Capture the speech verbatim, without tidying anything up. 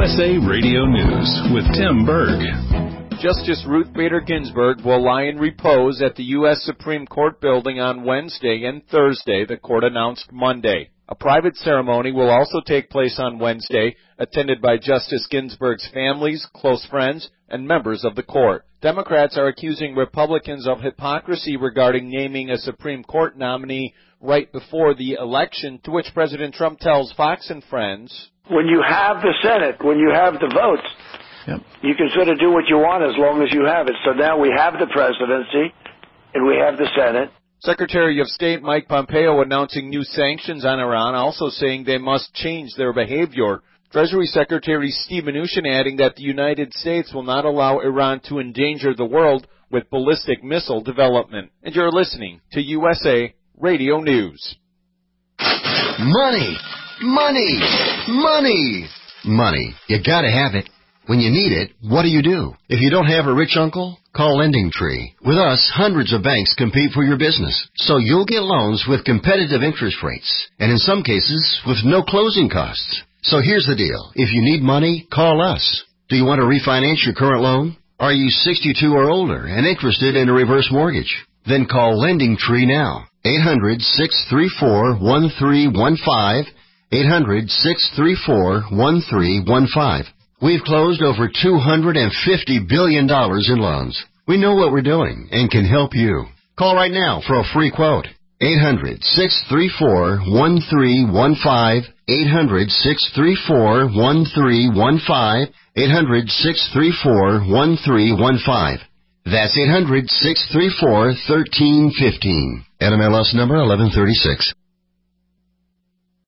S A Radio News with Tim Berg. Justice Ruth Bader Ginsburg will lie in repose at the U S Supreme Court building on Wednesday and Thursday, the court announced Monday. A private ceremony will also take place on Wednesday, attended by Justice Ginsburg's families, close friends, and members of the court. Democrats are accusing Republicans of hypocrisy regarding naming a Supreme Court nominee right before the election, to which President Trump tells Fox and Friends, when you have the Senate, when you have the votes, yep. you can sort of do what you want as long as you have it. So now we have the presidency and we have the Senate. Secretary of State Mike Pompeo announcing new sanctions on Iran, also saying they must change their behavior. Treasury Secretary Steve Mnuchin adding that the United States will not allow Iran to endanger the world with ballistic missile development. And you're listening to U S A Radio News. Money, money, money, money. You gotta have it. When you need it, what do you do? If you don't have a rich uncle, call LendingTree. With us, hundreds of banks compete for your business, so you'll get loans with competitive interest rates, and in some cases, with no closing costs. So here's the deal. If you need money, call us. Do you want to refinance your current loan? Are you sixty-two or older and interested in a reverse mortgage? Then call LendingTree now. eight hundred, six three four, one three one five. eight hundred, six three four, one three one five. We've closed over two hundred fifty billion dollars in loans. We know what we're doing and can help you. Call right now for a free quote. eight hundred, six three four, one three one five. eight hundred, six three four, one three one five. eight hundred, six three four, one three one five. That's eight hundred, six three four, one three one five. N M L S number eleven thirty-six.